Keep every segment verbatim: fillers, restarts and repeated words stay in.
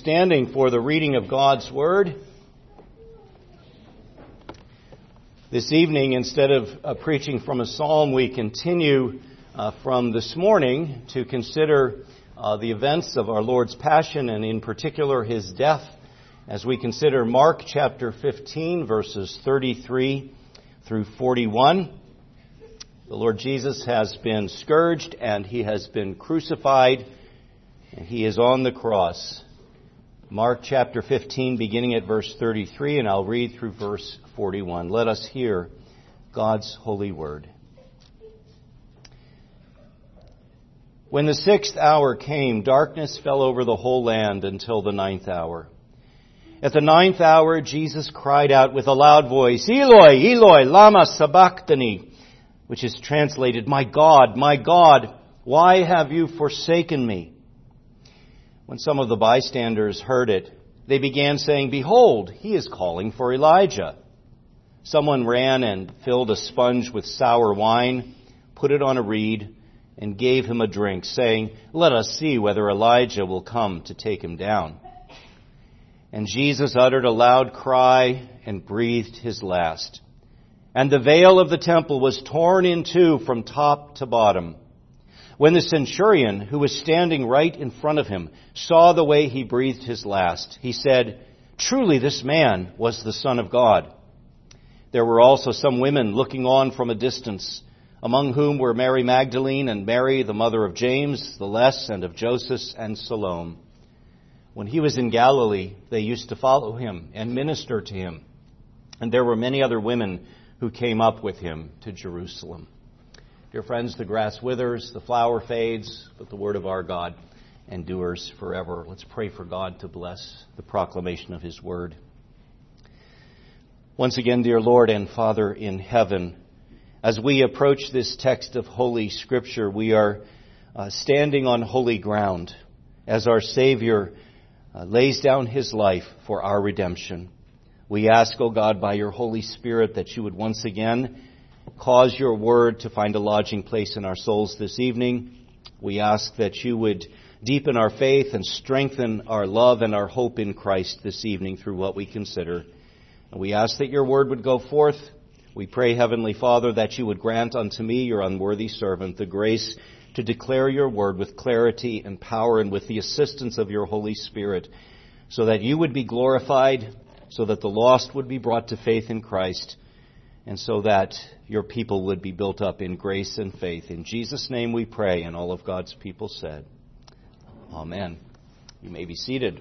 standing for the reading of God's Word. This evening, instead of uh, preaching from a psalm, we continue uh, from this morning to consider uh, the events of our Lord's Passion and in particular His death as we consider Mark chapter fifteen, verses thirty-three through forty-one. The Lord Jesus has been scourged and He has been crucified and He is on the cross. Mark chapter fifteen, beginning at verse thirty-three, and I'll read through verse forty-one. Let us hear God's holy word. When the sixth hour came, darkness fell over the whole land until the ninth hour. At the ninth hour, Jesus cried out with a loud voice, Eloi, Eloi, lama sabachthani, which is translated, My God, my God, why have you forsaken me? When some of the bystanders heard it, they began saying, Behold, he is calling for Elijah. Someone ran and filled a sponge with sour wine, put it on a reed, and gave him a drink, saying, Let us see whether Elijah will come to take him down. And Jesus uttered a loud cry and breathed his last. And the veil of the temple was torn in two from top to bottom. When the centurion, who was standing right in front of him, saw the way he breathed his last, he said, Truly this man was the Son of God. There were also some women looking on from a distance, among whom were Mary Magdalene and Mary, the mother of James, the Less, and of Joseph and Salome. When he was in Galilee, they used to follow him and minister to him. And there were many other women who came up with him to Jerusalem. Dear friends, the grass withers, the flower fades, but the word of our God endures forever. Let's pray for God to bless the proclamation of His word. Once again, dear Lord and Father in heaven, as we approach this text of Holy Scripture, we are uh, standing on holy ground as our Savior uh, lays down His life for our redemption. We ask, O God, by your Holy Spirit, that you would once again cause your word to find a lodging place in our souls this evening. We ask that you would deepen our faith and strengthen our love and our hope in Christ this evening through what we consider. And we ask that your word would go forth. We pray, Heavenly Father, that you would grant unto me, your unworthy servant, the grace to declare your word with clarity and power and with the assistance of your Holy Spirit, so that you would be glorified, so that the lost would be brought to faith in Christ, and so that your people would be built up in grace and faith. In Jesus' name we pray, and all of God's people said, Amen. You may be seated.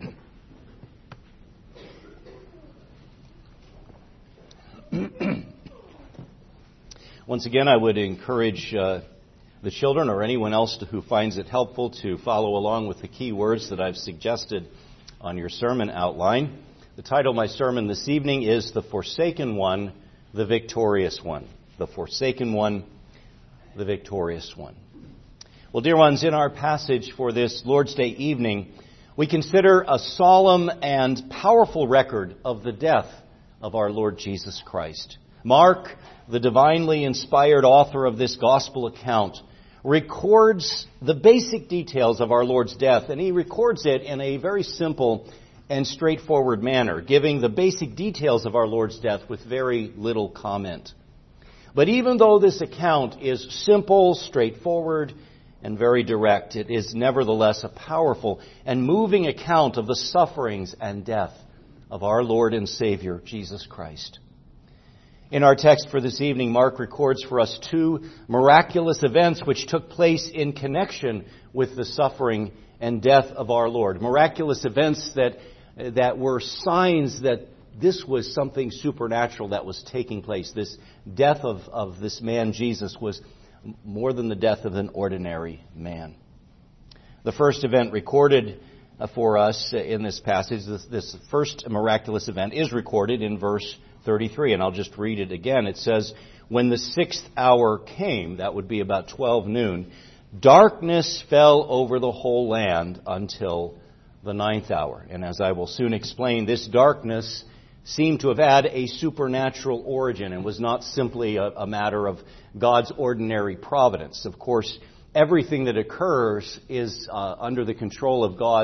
Once again, I would encourage uh, the children or anyone else who finds it helpful to follow along with the key words that I've suggested on your sermon outline. The title of my sermon this evening is The Forsaken One, the Victorious One. The Forsaken One, the Victorious One. Well, dear ones, in our passage for this Lord's Day evening, we consider a solemn and powerful record of the death of our Lord Jesus Christ. Mark, the divinely inspired author of this gospel account, records the basic details of our Lord's death, and he records it in a very simple and straightforward manner, giving the basic details of our Lord's death with very little comment. But even though this account is simple, straightforward, and very direct, it is nevertheless a powerful and moving account of the sufferings and death of our Lord and Savior, Jesus Christ. In our text for this evening, Mark records for us two miraculous events which took place in connection with the suffering and death of our Lord. Miraculous events that that were signs that this was something supernatural that was taking place. This death of, of this man, Jesus, was more than the death of an ordinary man. The first event recorded for us in this passage, this, this first miraculous event, is recorded in verse thirty-three, and I'll just read it again. It says, When the sixth hour came, that would be about twelve noon, darkness fell over the whole land until the ninth hour. And as I will soon explain, this darkness seemed to have had a supernatural origin and was not simply a, a matter of God's ordinary providence. Of course, everything that occurs is uh, under the control of God's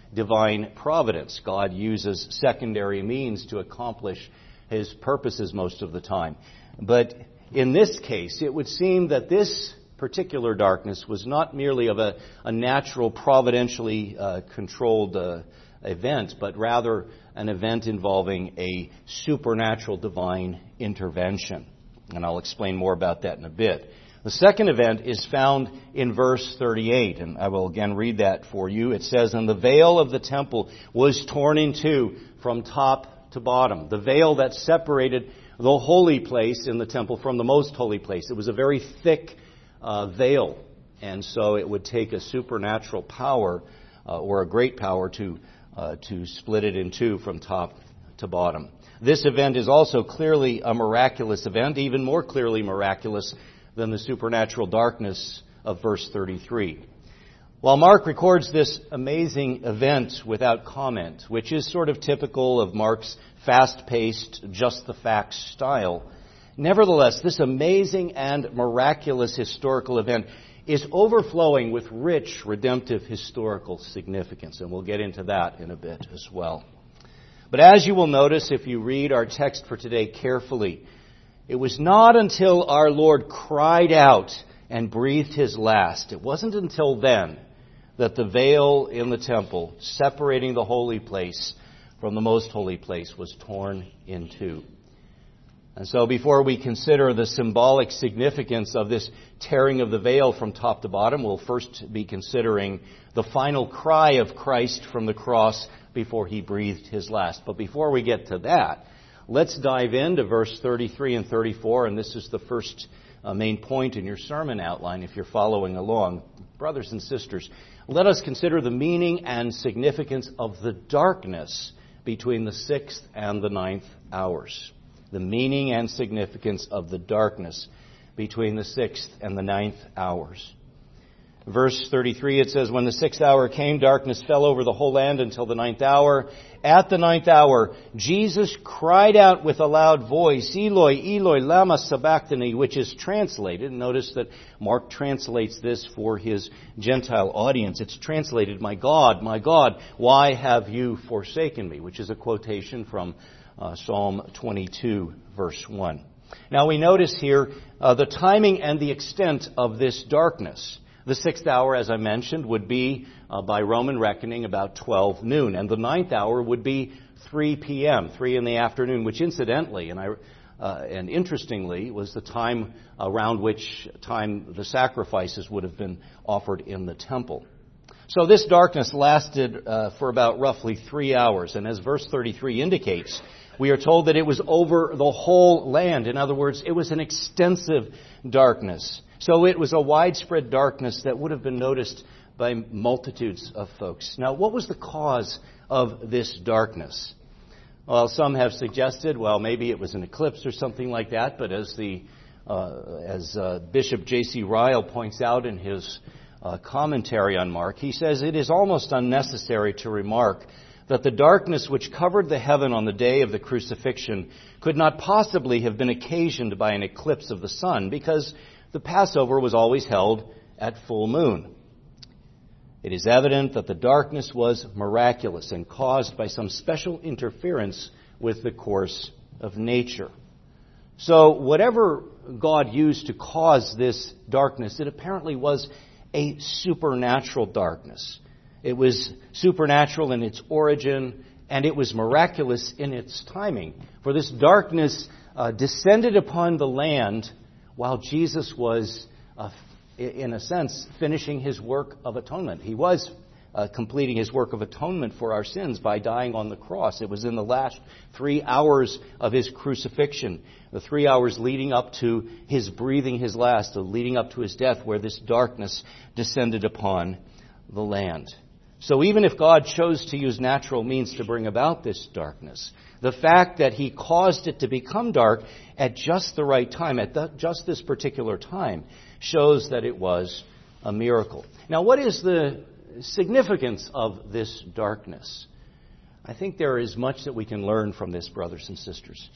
divine providence. God uses secondary means to accomplish his purposes most of the time. But in this case, it would seem that this particular darkness was not merely of a, a natural, providentially uh, controlled uh, event, but rather an event involving a supernatural divine intervention. And I'll explain more about that in a bit. The second event is found in verse thirty-eight, and I will again read that for you. It says, "And the veil of the temple was torn in two from top to bottom." The veil that separated the holy place in the temple from the most holy place. It was a very thick uh, veil, and so it would take a supernatural power uh, or a great power to uh, to split it in two from top to bottom. This event is also clearly a miraculous event, even more clearly miraculous than the supernatural darkness of verse thirty-three. While Mark records this amazing event without comment, which is sort of typical of Mark's fast-paced, just-the-facts style, nevertheless, this amazing and miraculous historical event is overflowing with rich redemptive historical significance, and we'll get into that in a bit as well. But as you will notice if you read our text for today carefully, it was not until our Lord cried out and breathed his last, it wasn't until then that the veil in the temple separating the holy place from the most holy place was torn in two. And so before we consider the symbolic significance of this tearing of the veil from top to bottom, we'll first be considering the final cry of Christ from the cross before he breathed his last. But before we get to that, let's dive into verse thirty-three and thirty-four, and this is the first uh, main point in your sermon outline if you're following along. Brothers and sisters, let us consider the meaning and significance of the darkness between the sixth and the ninth hours. The meaning and significance of the darkness between the sixth and the ninth hours. Verse thirty-three, it says, "When the sixth hour came, darkness fell over the whole land until the ninth hour. At the ninth hour, Jesus cried out with a loud voice, 'Eloi, Eloi, lama sabachthani,' which is translated." Notice that Mark translates this for his Gentile audience. It's translated, "My God, my God, why have you forsaken me?" which is a quotation from uh, Psalm twenty-two, verse one. Now we notice here uh, the timing and the extent of this darkness. The sixth hour, as I mentioned, would be, uh, by Roman reckoning, about twelve noon. And the ninth hour would be three p.m., three in the afternoon, which incidentally, and I, uh, and interestingly, was the time around which time the sacrifices would have been offered in the temple. So this darkness lasted uh, for about roughly three hours. And as verse thirty-three indicates, we are told that it was over the whole land. In other words, it was an extensive darkness. So it was a widespread darkness that would have been noticed by multitudes of folks. Now, what was the cause of this darkness? Well, some have suggested, well, maybe it was an eclipse or something like that. But as the uh, as uh, Bishop J C Ryle points out in his uh, commentary on Mark, he says it is almost unnecessary to remark that the darkness which covered the heaven on the day of the crucifixion could not possibly have been occasioned by an eclipse of the sun, because the Passover was always held at full moon. It is evident that the darkness was miraculous and caused by some special interference with the course of nature. So whatever God used to cause this darkness, it apparently was a supernatural darkness. It was supernatural in its origin, and it was miraculous in its timing. For this darkness uh, descended upon the land while Jesus was, uh, in a sense, finishing his work of atonement. He was uh, completing his work of atonement for our sins by dying on the cross. It was in the last three hours of his crucifixion, the three hours leading up to his breathing his last, the leading up to his death, where this darkness descended upon the land. So even if God chose to use natural means to bring about this darkness, the fact that he caused it to become dark at just the right time, at the, just this particular time, shows that it was a miracle. Now, what is the significance of this darkness? I think there is much that we can learn from this, brothers and sisters.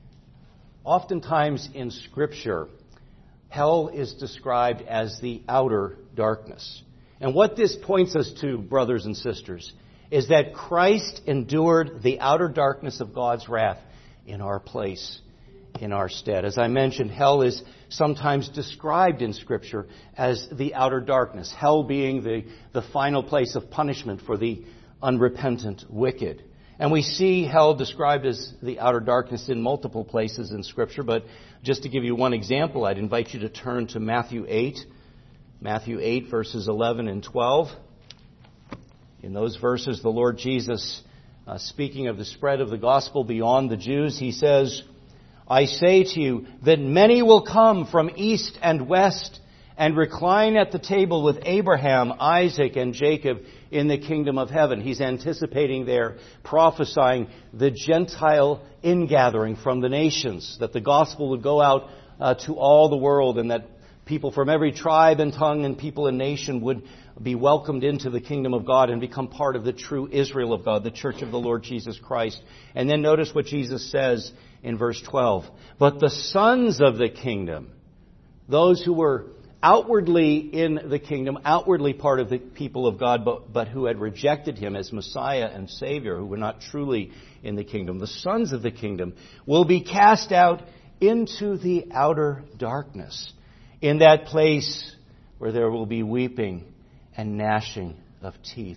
Oftentimes in Scripture, hell is described as the outer darkness. And what this points us to, brothers and sisters, is that Christ endured the outer darkness of God's wrath in our place, in our stead. As I mentioned, hell is sometimes described in Scripture as the outer darkness, hell being the, the final place of punishment for the unrepentant wicked. And we see hell described as the outer darkness in multiple places in Scripture, but just to give you one example, I'd invite you to turn to Matthew eight, Matthew eight, verses eleven and twelve. In those verses, the Lord Jesus, uh, speaking of the spread of the gospel beyond the Jews, He says, I say to you that many will come from east and west and recline at the table with Abraham, Isaac, and Jacob in the kingdom of heaven. He's anticipating there, prophesying the Gentile ingathering from the nations, that the gospel would go out uh, to all the world, and that people from every tribe and tongue and people and nation would be welcomed into the kingdom of God and become part of the true Israel of God, the church of the Lord Jesus Christ. And then notice what Jesus says in verse twelve. But the sons of the kingdom, those who were outwardly in the kingdom, outwardly part of the people of God, but, but who had rejected Him as Messiah and Savior, who were not truly in the kingdom, the sons of the kingdom will be cast out into the outer darkness, in that place where there will be weeping and gnashing of teeth.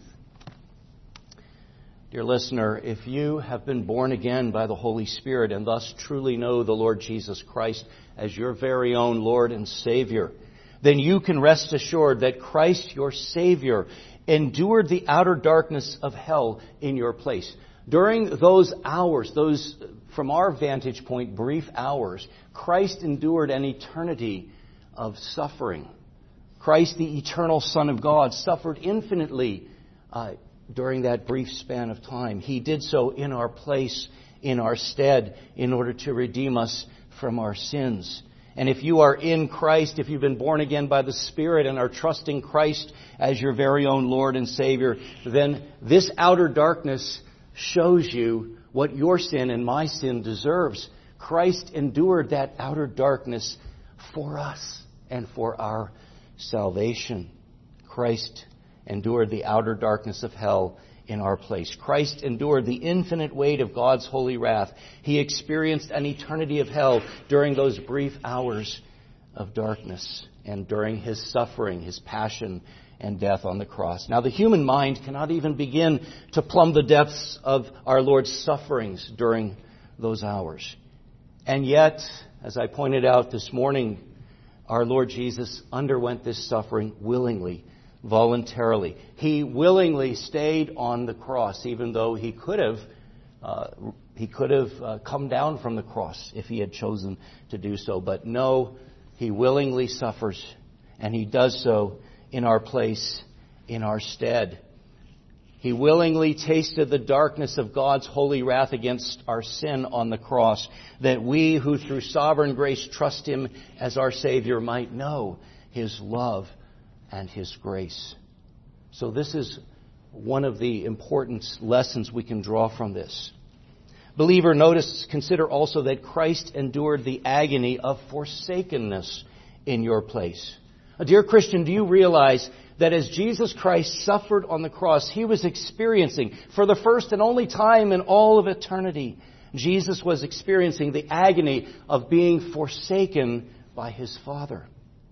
Dear listener, if you have been born again by the Holy Spirit and thus truly know the Lord Jesus Christ as your very own Lord and Savior, then you can rest assured that Christ, your Savior, endured the outer darkness of hell in your place. During those hours, those, from our vantage point, brief hours, Christ endured an eternity of suffering. Christ, the eternal Son of God, suffered infinitely uh, during that brief span of time. He did so in our place, in our stead, in order to redeem us from our sins. And if you are in Christ, if you've been born again by the Spirit and are trusting Christ as your very own Lord and Savior, then this outer darkness shows you what your sin and my sin deserves. Christ endured that outer darkness for us and for our salvation. Christ endured the outer darkness of hell in our place. Christ endured the infinite weight of God's holy wrath. He experienced an eternity of hell during those brief hours of darkness and during His suffering, His passion and death on the cross. Now, the human mind cannot even begin to plumb the depths of our Lord's sufferings during those hours. And yet, as I pointed out this morning, our Lord Jesus underwent this suffering willingly, voluntarily. He willingly stayed on the cross, even though He could have uh, he could have uh, come down from the cross if He had chosen to do so. But no, He willingly suffers, and He does so in our place, in our stead. He willingly tasted the darkness of God's holy wrath against our sin on the cross, that we who through sovereign grace trust Him as our Savior might know His love and His grace. So this is one of the important lessons we can draw from this. Believer, notice, consider also that Christ endured the agony of forsakenness in your place. Dear Christian, do you realize that as Jesus Christ suffered on the cross, He was experiencing, for the first and only time in all of eternity, Jesus was experiencing the agony of being forsaken by His Father.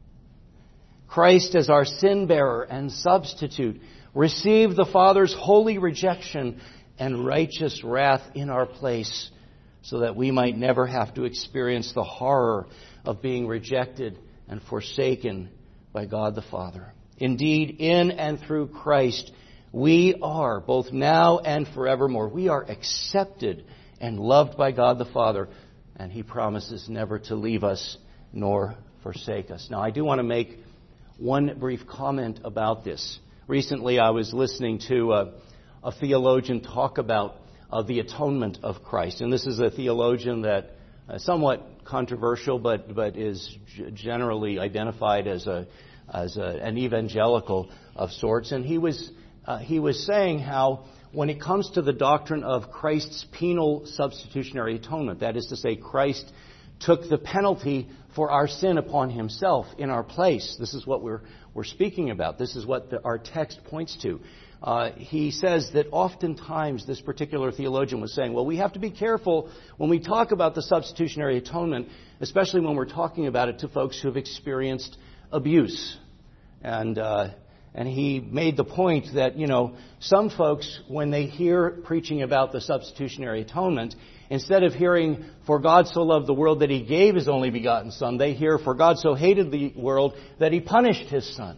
Christ, as our sin-bearer and substitute, received the Father's holy rejection and righteous wrath in our place, so that we might never have to experience the horror of being rejected and forsaken by God the Father. Indeed, in and through Christ, we are, both now and forevermore, we are accepted and loved by God the Father, and He promises never to leave us nor forsake us. Now, I do want to make one brief comment about this. Recently, I was listening to a, a theologian talk about uh, the atonement of Christ, and this is a theologian that uh, somewhat controversial, but but is g- generally identified as a as a, an evangelical of sorts. And he was uh, he was saying how when it comes to the doctrine of Christ's penal substitutionary atonement, that is to say, Christ took the penalty for our sin upon Himself in our place. This is what we're we're speaking about. This is what the, our text points to. uh, he says that oftentimes this particular theologian was saying, well, we have to be careful when we talk about the substitutionary atonement, especially when we're talking about it to folks who have experienced abuse. And uh, and he made the point that, you know, some folks, when they hear preaching about the substitutionary atonement, instead of hearing, for God so loved the world that he gave his only begotten Son, they hear, for God so hated the world that he punished his Son.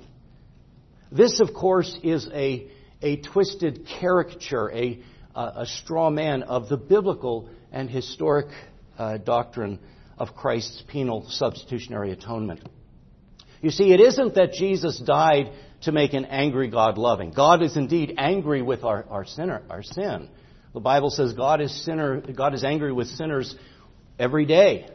This, of course, is a, a twisted caricature, a, a straw man of the biblical and historic uh, doctrine of Christ's penal substitutionary atonement. You see, it isn't that Jesus died to make an angry God loving. God is indeed angry with our, our sinner, our sin. The Bible says God is sinner, God is angry with sinners every day.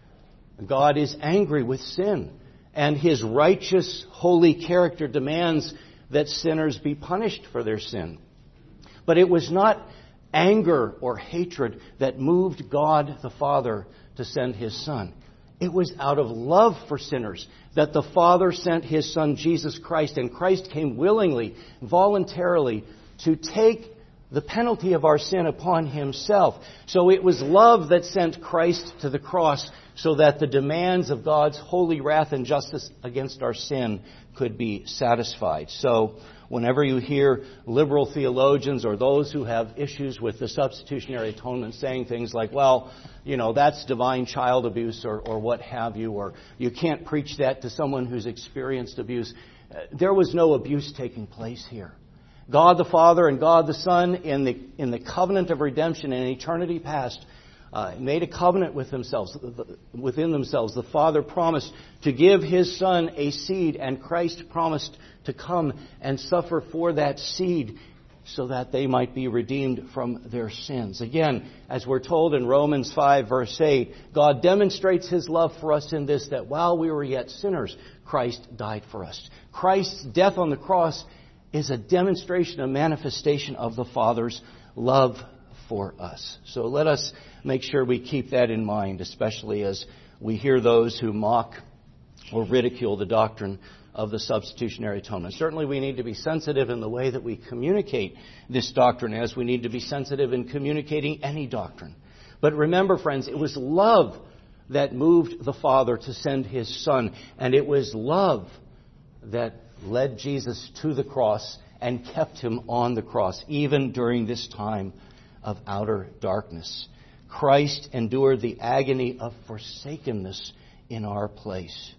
God is angry with sin. And his righteous, holy character demands that sinners be punished for their sin. But it was not anger or hatred that moved God the Father to send his Son. It was out of love for sinners that the Father sent his Son, Jesus Christ, and Christ came willingly, voluntarily, to take the penalty of our sin upon himself. So it was love that sent Christ to the cross so that the demands of God's holy wrath and justice against our sin could be satisfied. So whenever you hear liberal theologians or those who have issues with the substitutionary atonement saying things like, well, you know, that's divine child abuse or, or what have you, or you can't preach that to someone who's experienced abuse, there was no abuse taking place here. God the Father and God the Son, in the in the covenant of redemption in eternity past, uh, made a covenant with themselves, within themselves. The Father promised to give his Son a seed, and Christ promised to come and suffer for that seed so that they might be redeemed from their sins. Again, as we're told in Romans five, verse eight, God demonstrates his love for us in this, that while we were yet sinners, Christ died for us. Christ's death on the cross is a demonstration, a manifestation of the Father's love for us. So let us make sure we keep that in mind, especially as we hear those who mock or ridicule the doctrine of the substitutionary atonement. Certainly we need to be sensitive in the way that we communicate this doctrine, as we need to be sensitive in communicating any doctrine. But remember, friends, it was love that moved the Father to send his Son, and it was love that led Jesus to the cross and kept him on the cross, even during this time of outer darkness. Christ endured the agony of forsakenness in our place,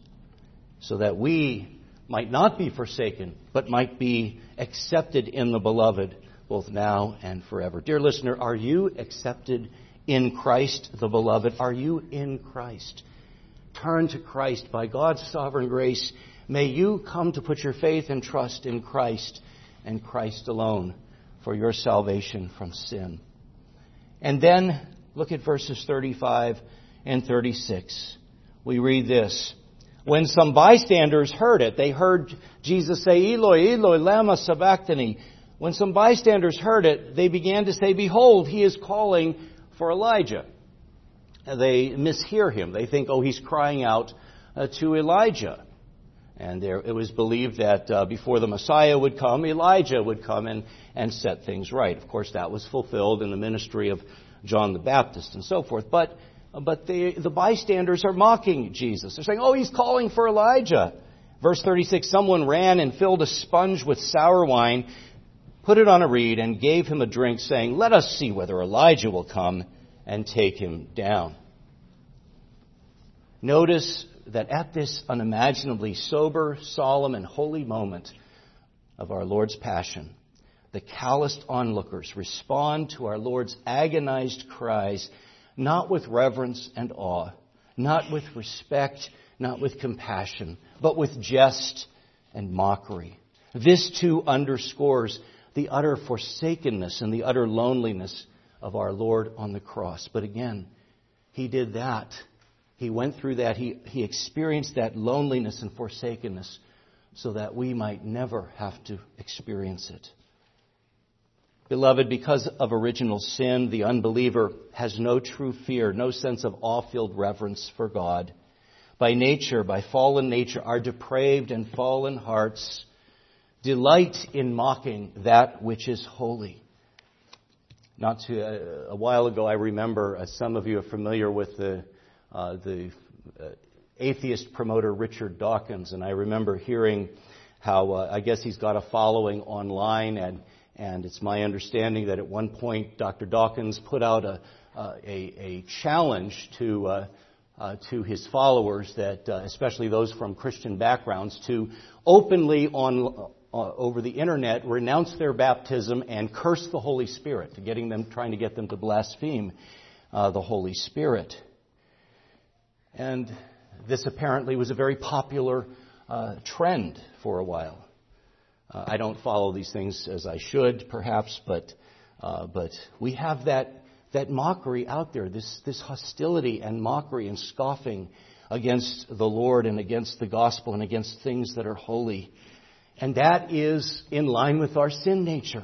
so that we might not be forsaken, but might be accepted in the Beloved, both now and forever. Dear listener, are you accepted in Christ the Beloved? Are you in Christ? Turn to Christ. By God's sovereign grace, may you come to put your faith and trust in Christ and Christ alone for your salvation from sin. And then look at verses thirty-five and thirty-six. We read this. When some bystanders heard it, they heard Jesus say, Eloi, Eloi, lama sabachthani. When some bystanders heard it, they began to say, behold, he is calling for Elijah. They mishear him. They think, oh, he's crying out uh, to Elijah. And there, it was believed that uh, before the Messiah would come, Elijah would come and, and set things right. Of course, that was fulfilled in the ministry of John the Baptist and so forth. But but the, the bystanders are mocking Jesus. They're saying, oh, he's calling for Elijah. Verse thirty-six, someone ran and filled a sponge with sour wine, put it on a reed, and gave him a drink, saying, let us see whether Elijah will come and take him down. Notice that at this unimaginably sober, solemn, and holy moment of our Lord's Passion, the calloused onlookers respond to our Lord's agonized cries, not with reverence and awe, not with respect, not with compassion, but with jest and mockery. This too underscores the utter forsakenness and the utter loneliness of our Lord on the cross. But again, he did that. He went through that. He, he experienced that loneliness and forsakenness so that we might never have to experience it. Beloved, because of original sin, the unbeliever has no true fear, no sense of awe-filled reverence for God. By nature, by fallen nature, our depraved and fallen hearts delight in mocking that which is holy. Not too, uh, a while ago, I remember, uh, some of you are familiar with the uh, the uh, atheist promoter Richard Dawkins, and I remember hearing how uh, I guess he's got a following online, and and it's my understanding that at one point Doctor Dawkins put out a uh, a, a challenge to uh, uh, to his followers, that uh, especially those from Christian backgrounds, to openly on uh, over the internet renounce their baptism and curse the Holy Spirit, to getting them trying to get them to blaspheme uh, the Holy Spirit. And this apparently was a very popular uh, trend for a while. Uh, I don't follow these things as I should, perhaps, but uh, but we have that that mockery out there, this this hostility and mockery and scoffing against the Lord and against the gospel and against things that are holy. And that is in line with our sin nature.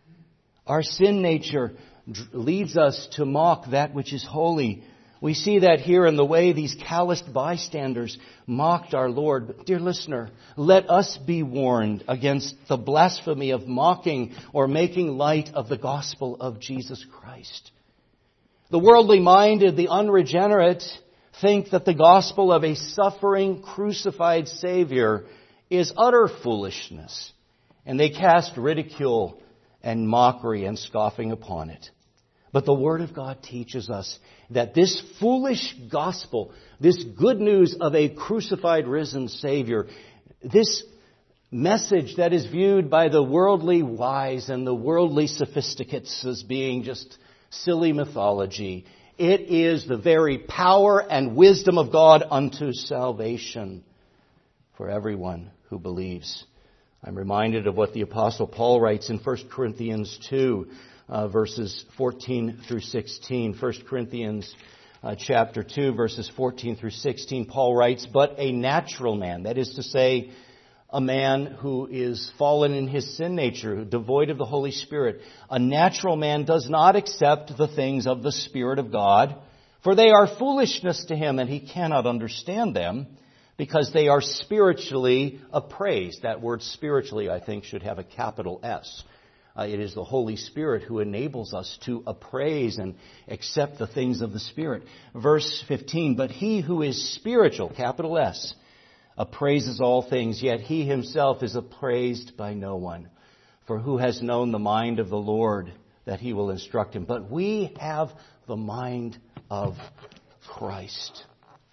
Our sin nature leads us to mock that which is holy. We see that here in the way these calloused bystanders mocked our Lord. But dear listener, let us be warned against the blasphemy of mocking or making light of the gospel of Jesus Christ. The worldly minded, the unregenerate, think that the gospel of a suffering, crucified Savior is utter foolishness, and they cast ridicule and mockery and scoffing upon it. But the Word of God teaches us that this foolish gospel, this good news of a crucified, risen Savior, this message that is viewed by the worldly wise and the worldly sophisticates as being just silly mythology, it is the very power and wisdom of God unto salvation for everyone who believes. I'm reminded of what the Apostle Paul writes in First Corinthians two, uh, verses fourteen through sixteen. First Corinthians uh, chapter two, verses fourteen through sixteen. Paul writes, "But a natural man," that is to say, a man who is fallen in his sin nature, devoid of the Holy Spirit, a natural man does not accept the things of the Spirit of God, for they are foolishness to him, and he cannot understand them, because they are spiritually appraised. That word spiritually, I think, should have a capital S. Uh, it is the Holy Spirit who enables us to appraise and accept the things of the Spirit. Verse fifteen, "But he who is spiritual," capital S, "appraises all things, yet he himself is appraised by no one. For who has known the mind of the Lord, that he will instruct him? But we have the mind of Christ."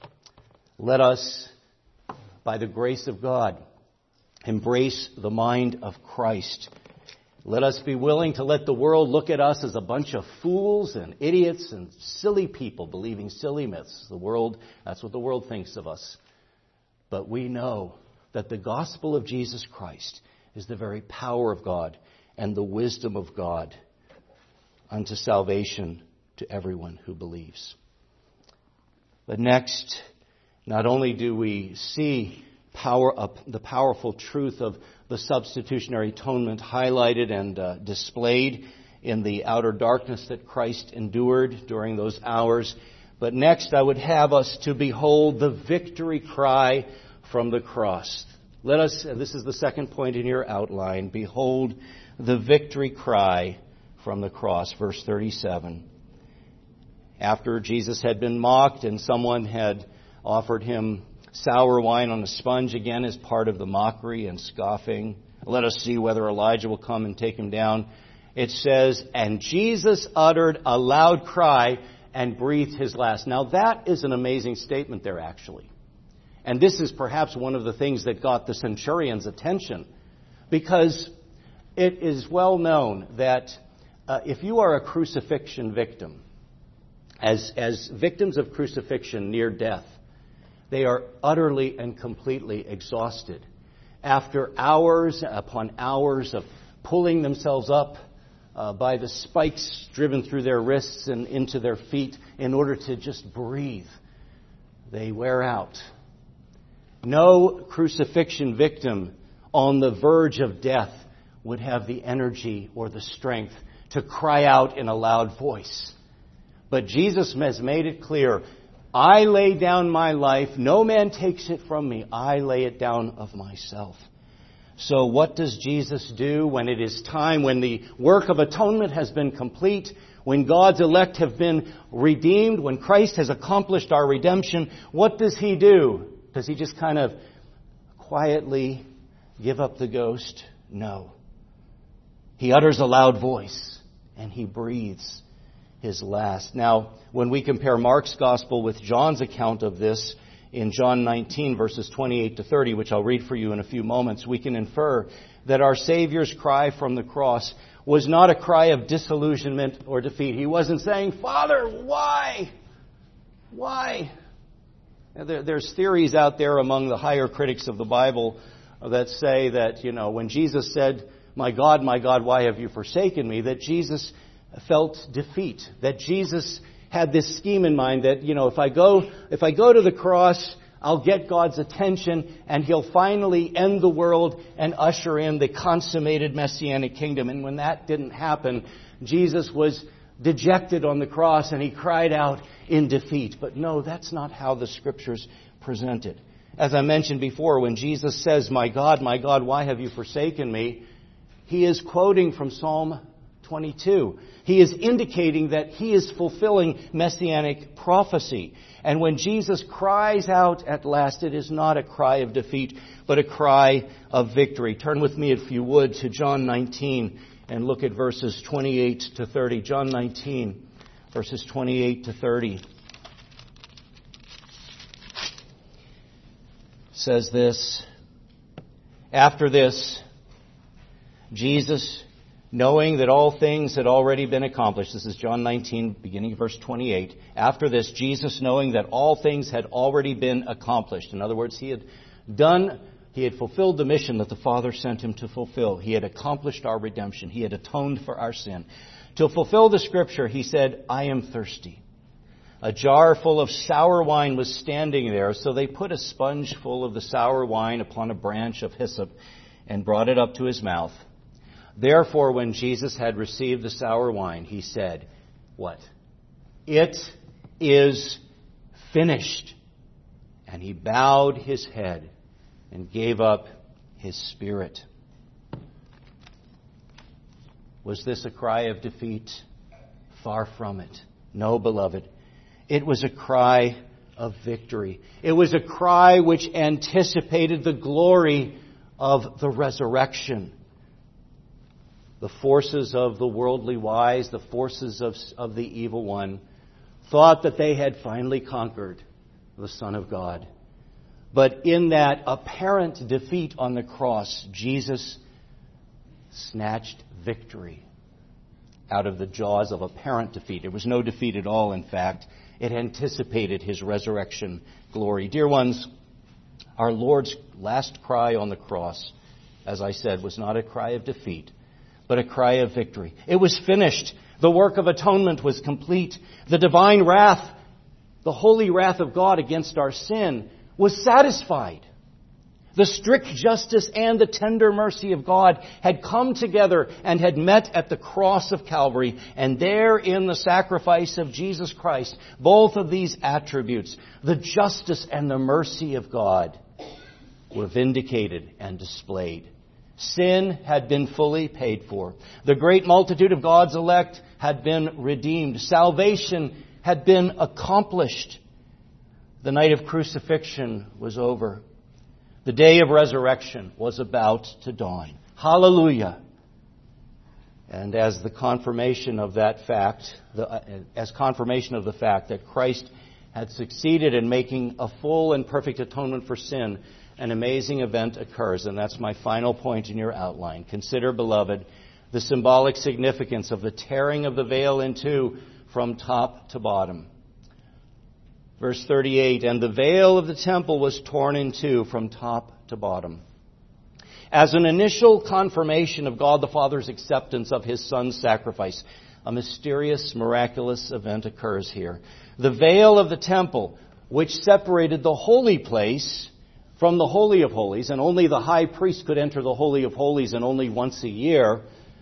Let us, by the grace of God, embrace the mind of Christ. Let us be willing to let the world look at us as a bunch of fools and idiots and silly people believing silly myths. The world, that's what the world thinks of us. But we know that the gospel of Jesus Christ is the very power of God and the wisdom of God unto salvation to everyone who believes. But next, not only do we see power up, the powerful truth of the substitutionary atonement highlighted and uh, displayed in the outer darkness that Christ endured during those hours, but next I would have us to behold the victory cry from the cross. Let us, this is the second point in your outline, behold the victory cry from the cross. Verse thirty-seven. After Jesus had been mocked and someone had offered him sour wine on a sponge, again as part of the mockery and scoffing. Let us see whether Elijah will come and take him down. It says, "And Jesus uttered a loud cry and breathed his last." Now that is an amazing statement there, actually. And this is perhaps one of the things that got the centurion's attention, because it is well known that uh, if you are a crucifixion victim, as, as victims of crucifixion near death, they are utterly and completely exhausted. After hours upon hours of pulling themselves up uh, by the spikes driven through their wrists and into their feet in order to just breathe, they wear out. No crucifixion victim on the verge of death would have the energy or the strength to cry out in a loud voice. But Jesus has made it clear, "I lay down my life. No man takes it from me. I lay it down of myself." So what does Jesus do when it is time, when the work of atonement has been complete, when God's elect have been redeemed, when Christ has accomplished our redemption? What does He do? Does He just kind of quietly give up the ghost? No. He utters a loud voice and He breathes His last. Now, when we compare Mark's gospel with John's account of this, in John nineteen, verses twenty-eight to thirty, which I'll read for you in a few moments, we can infer that our Savior's cry from the cross was not a cry of disillusionment or defeat. He wasn't saying, "Father, why? Why?" There, there's theories out there among the higher critics of the Bible that say that, you know, when Jesus said, "My God, my God, why have you forsaken me?" that Jesus felt defeat, that Jesus had this scheme in mind that, you know, if I go, if I go to the cross, I'll get God's attention and He'll finally end the world and usher in the consummated Messianic kingdom. And when that didn't happen, Jesus was dejected on the cross and He cried out in defeat. But no, that's not how the Scriptures present it. As I mentioned before, when Jesus says, "My God, my God, why have you forsaken me?" He is quoting from Psalm twenty-two. He is indicating that He is fulfilling Messianic prophecy. And when Jesus cries out at last, it is not a cry of defeat, but a cry of victory. Turn with me, if you would, to John nineteen and look at verses twenty-eight to thirty. John nineteen, verses twenty-eight to thirty. Says this, "After this, Jesus, knowing that all things had already been accomplished," this is John nineteen, beginning of verse twenty-eight. "After this, Jesus, knowing that all things had already been accomplished." In other words, He had done, He had fulfilled the mission that the Father sent Him to fulfill. He had accomplished our redemption. He had atoned for our sin. To fulfill the Scripture, He said, "I am thirsty." A jar full of sour wine was standing there, so they put a sponge full of the sour wine upon a branch of hyssop and brought it up to His mouth. Therefore, when Jesus had received the sour wine, He said, what? "It is finished." And He bowed His head and gave up His spirit. Was this a cry of defeat? Far from it. No, beloved. It was a cry of victory. It was a cry which anticipated the glory of the resurrection. The forces of the worldly wise, the forces of, of the evil one, thought that they had finally conquered the Son of God. But in that apparent defeat on the cross, Jesus snatched victory out of the jaws of apparent defeat. It was no defeat at all, in fact. It anticipated His resurrection glory. Dear ones, our Lord's last cry on the cross, as I said, was not a cry of defeat, but a cry of victory. It was finished. The work of atonement was complete. The divine wrath, the holy wrath of God against our sin, was satisfied. The strict justice and the tender mercy of God had come together and had met at the cross of Calvary. And there in the sacrifice of Jesus Christ, both of these attributes, the justice and the mercy of God, were vindicated and displayed. Sin had been fully paid for. The great multitude of God's elect had been redeemed. Salvation had been accomplished. The night of crucifixion was over. The day of resurrection was about to dawn. Hallelujah. And as the confirmation of that fact, the, as confirmation of the fact that Christ had succeeded in making a full and perfect atonement for sin, an amazing event occurs. And that's my final point in your outline. Consider, beloved, the symbolic significance of the tearing of the veil in two from top to bottom. Verse thirty-eight, "And the veil of the temple was torn in two from top to bottom." As an initial confirmation of God the Father's acceptance of His Son's sacrifice, a mysterious, miraculous event occurs here. The veil of the temple, which separated the holy place from the Holy of Holies, and only the high priest could enter the Holy of Holies, and only once a year,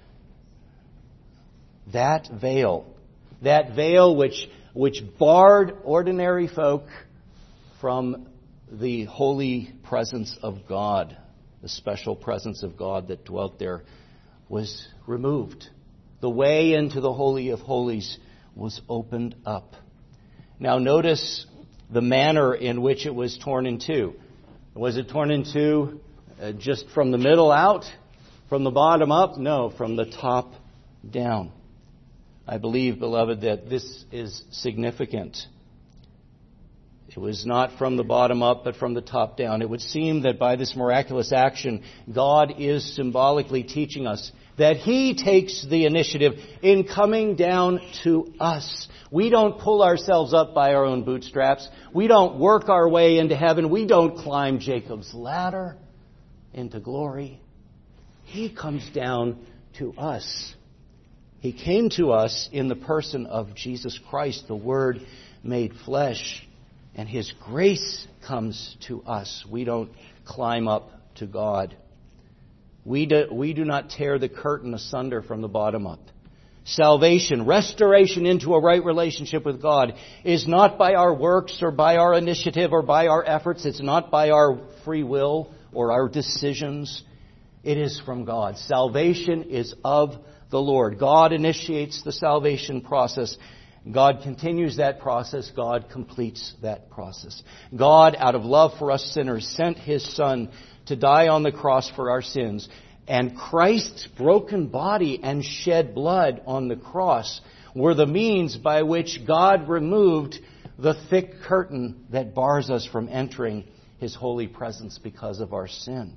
that veil, that veil which which barred ordinary folk from the holy presence of God, the special presence of God that dwelt there was removed. The way into the Holy of Holies was opened up. Now notice the manner in which it was torn in two. Was it torn in two uh, just from the middle out? From the bottom up? No, from the top down. I believe, beloved, that this is significant. It was not from the bottom up, but from the top down. It would seem that by this miraculous action, God is symbolically teaching us that He takes the initiative in coming down to us. We don't pull ourselves up by our own bootstraps. We don't work our way into heaven. We don't climb Jacob's ladder into glory. He comes down to us. He came to us in the person of Jesus Christ, the Word made flesh, and His grace comes to us. We don't climb up to God. We do, we do not tear the curtain asunder from the bottom up. Salvation, restoration into a right relationship with God is not by our works or by our initiative or by our efforts. It's not by our free will or our decisions. It is from God. Salvation is of the Lord. God initiates the salvation process. God continues that process. God completes that process. God, out of love for us sinners, sent His Son to die on the cross for our sins. And Christ's broken body and shed blood on the cross were the means by which God removed the thick curtain that bars us from entering His holy presence because of our sin.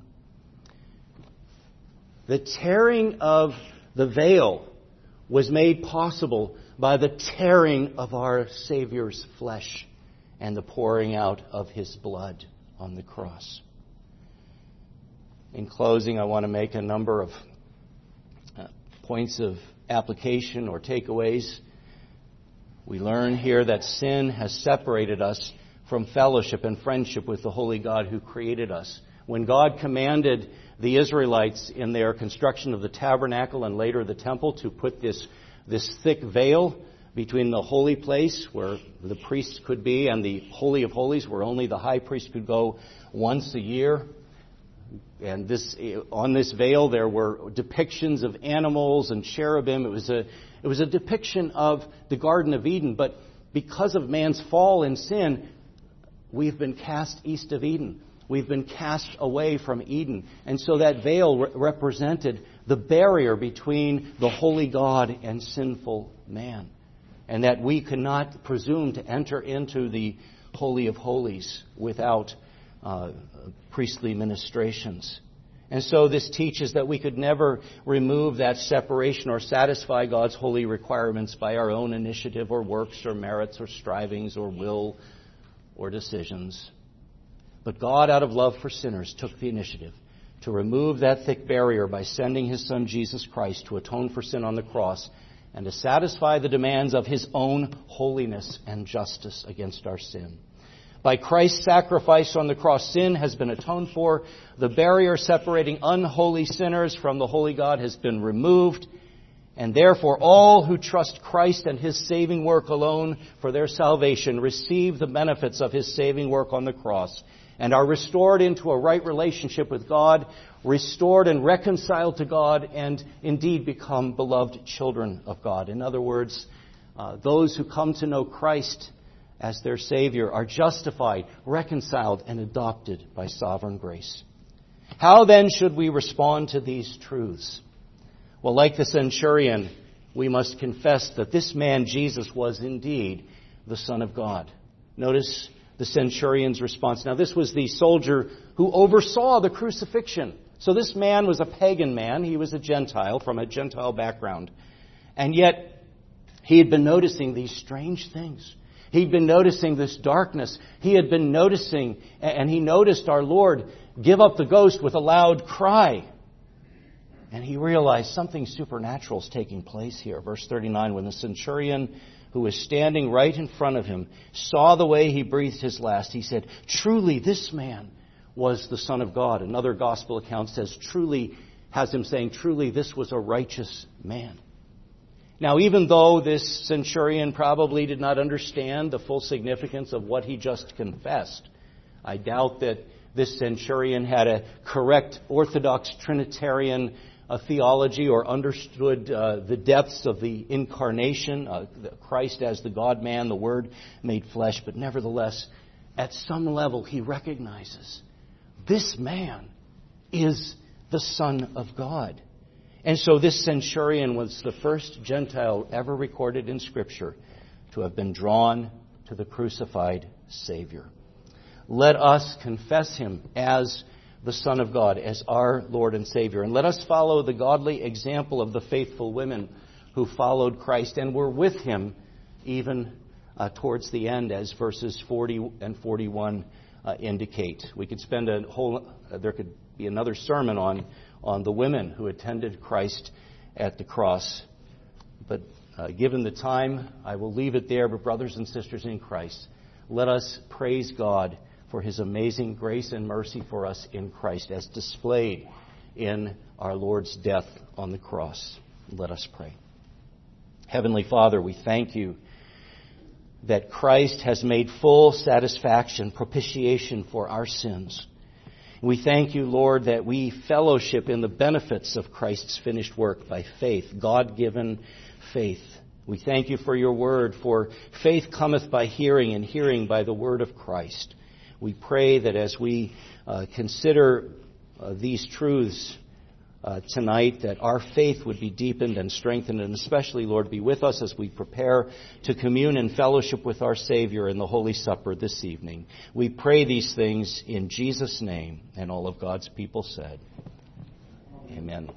The tearing of the veil was made possible by the tearing of our Savior's flesh and the pouring out of His blood on the cross. In closing, I want to make a number of uh, points of application or takeaways. We learn here that sin has separated us from fellowship and friendship with the holy God who created us. When God commanded the Israelites in their construction of the tabernacle and later the temple to put this, this thick veil between the holy place where the priests could be and the Holy of Holies where only the high priest could go once a year. And this, on this veil there were depictions of animals and cherubim. It was a, it was a depiction of the Garden of Eden. But because of man's fall and sin, we've been cast east of Eden. We've been cast away from Eden. And so that veil re- represented the barrier between the holy God and sinful man. And that we cannot presume to enter into the Holy of Holies without uh, priestly ministrations. And so this teaches that we could never remove that separation or satisfy God's holy requirements by our own initiative or works or merits or strivings or will or decisions. But God, out of love for sinners, took the initiative to remove that thick barrier by sending His Son Jesus Christ to atone for sin on the cross and to satisfy the demands of His own holiness and justice against our sin. By Christ's sacrifice on the cross, sin has been atoned for. The barrier separating unholy sinners from the holy God has been removed. And therefore, all who trust Christ and His saving work alone for their salvation receive the benefits of His saving work on the cross and are restored into a right relationship with God, restored and reconciled to God, and indeed become beloved children of God. In other words, uh, those who come to know Christ as their Savior are justified, reconciled, and adopted by sovereign grace. How then should we respond to these truths? Well, like the centurion, we must confess that this man, Jesus, was indeed the Son of God. Notice the centurion's response. Now, this was the soldier who oversaw the crucifixion. So this man was a pagan man. He was a Gentile from a Gentile background. And yet, he had been noticing these strange things. He'd been noticing this darkness. He had been noticing, and he noticed our Lord give up the ghost with a loud cry. And he realized something supernatural is taking place here. Verse thirty-nine, when the centurion who was standing right in front of him saw the way he breathed his last, he said, "Truly, this man was the Son of God." Another gospel account says, truly, has him saying, truly, this was a righteous man. Now, even though this centurion probably did not understand the full significance of what he just confessed, I doubt that this centurion had a correct Orthodox Trinitarian uh, theology or understood uh, the depths of the incarnation, uh, Christ as the God-man, the Word made flesh, but nevertheless, at some level, he recognizes this man is the Son of God. And so this centurion was the first Gentile ever recorded in Scripture to have been drawn to the crucified Savior. Let us confess him as the Son of God, as our Lord and Savior. And let us follow the godly example of the faithful women who followed Christ and were with him even uh, towards the end, as verses forty and forty-one uh, indicate. We could spend a whole, uh, there could be another sermon on, on the women who attended Christ at the cross. But uh, given the time, I will leave it there. But brothers and sisters in Christ, let us praise God for his amazing grace and mercy for us in Christ as displayed in our Lord's death on the cross. Let us pray. Heavenly Father, we thank you that Christ has made full satisfaction, propitiation for our sins. We thank you, Lord, that we fellowship in the benefits of Christ's finished work by faith, God-given faith. We thank you for your word, for faith cometh by hearing, and hearing by the word of Christ. We pray that as we uh, consider uh, these truths uh, tonight, that our faith would be deepened and strengthened, and especially, Lord, be with us as we prepare to commune and fellowship with our Savior in the Holy Supper this evening. We pray these things in Jesus' name, and all of God's people said, Amen.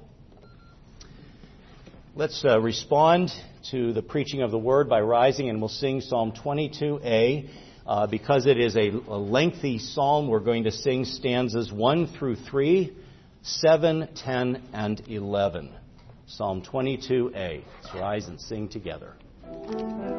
Let's uh, respond to the preaching of the Word by rising, and we'll sing Psalm twenty-two A. Uh, because it is a, a lengthy psalm, we're going to sing stanzas one through three, seven, ten, and eleven. Psalm twenty-two A. Let's rise and sing together.